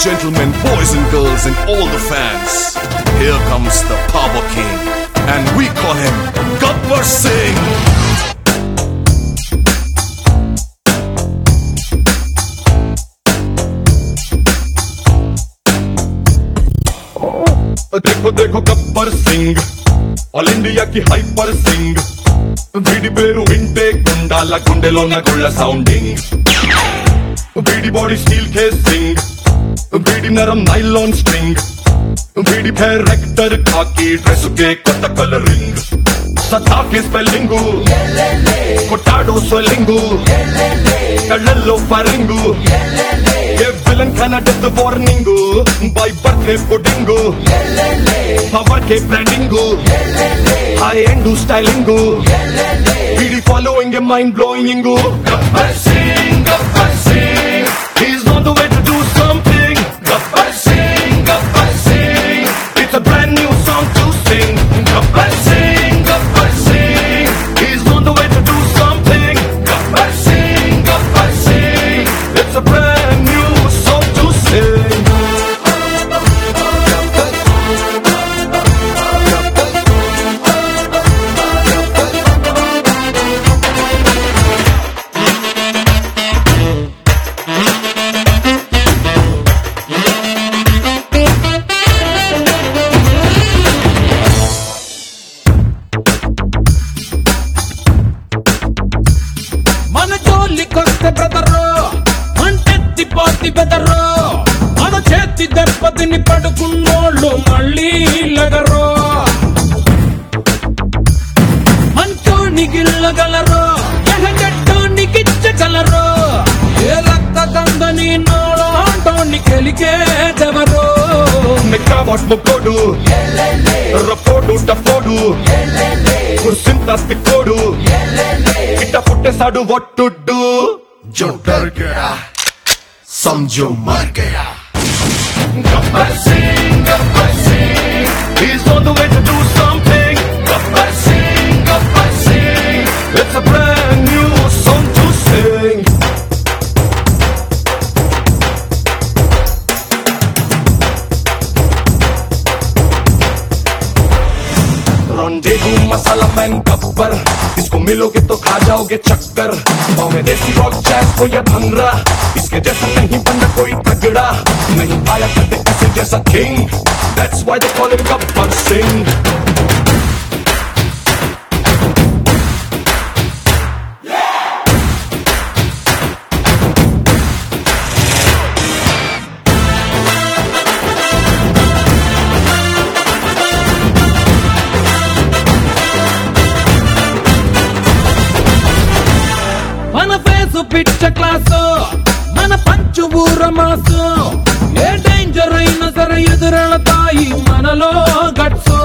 gentlemen, boys and girls, and all the fans, here comes the Power King, and we call him Gabbar Singh. देखो देखो Gabbar Singh all India కి hyper Singh వీడి పేరు వింటే గుండాల గుండెలోన గుళ్ళ sounding వీడి బాడీ స్టీల్ కేసింగ్ వీడి నరం నైలాన్ స్ట్రింగ్ వీడి క్యారెక్టర్ కాకి డ్రెస్ కే కొత్త కలరింగ్ సత్తా కే స్పెల్లింగ్ కొట్టాడో స్వెల్లింగ్ కళ్ళల్లో ఫరింగ్ ఏ విలన్ కన్నా death warning by birthday pudding power కే బ్రాండింగ్ హై ఎండ్ స్టైలింగ్ వీడి ఫాలోయింగ్ ఏ mind blowing Gabbar Singh he's on the way to do something. Gabbar Singh it's a brand new song to sing. Gabbar Singh he's on the way to do something. Gabbar Singh it's a brand new song to sing. మన జోలికొస్తే brother అంటెత్తి పోతి బెదరు మన చేతి దెబ్బతిని పడుకున్నోళ్ళు మళ్ళీ లగరు మంచోని గిల్లగలరు ఎహగట్టోని గిచ్చగలరు ఏ రక్త దందని node Antony కెలికేదెవరు మెక్కావాట్ మొక్కోడు రపోడు టపోడు కుర్సింత తిక్కోడు ఇట్ట పుట్టేసాడు వట్టుడ్డు जो डर गया समझो मर गया. Gabbar Singh he's on the way to do something. Gabbar Singh it's a brand new song to sing. Rendezvous masala man Gabbar, इसको मिलोगे तो खा जाओगे चक्कर. पाँव में देसी रॉक जैज हो या भंगड़ा, इसके जैसा नहीं बनना कोई तगड़ा. नहीं आया कभी ऐसे जैसा king, that's why they call him Gabbar Singh. మన ఫేసు పిచ్చ క్లాసు మన పంచు ఊర మాసు ఏ డేంజర్ అయినా సరే ఎదురెళతాయి మనలో గట్సు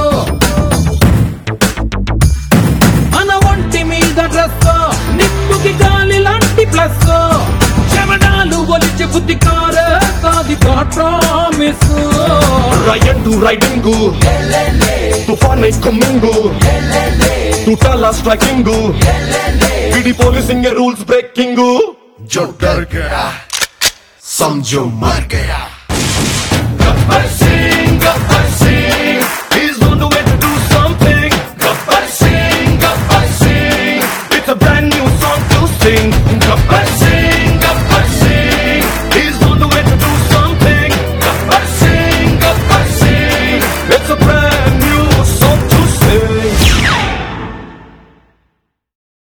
మన ఒంటి మీద డ్రెస్ నిప్పుకి గాలి లాంటి ప్లస్ చెమడాలు ఒలిచి బుద్ధి కారే సాది ప్రామిస్ Ryan to riding तूफान कमिंग टूटाला स्ट्राइकिंग पीडी पोलिसिंग रूल्स ब्रेकिंग जो डर गया समझो मर गया. Gabbar Singh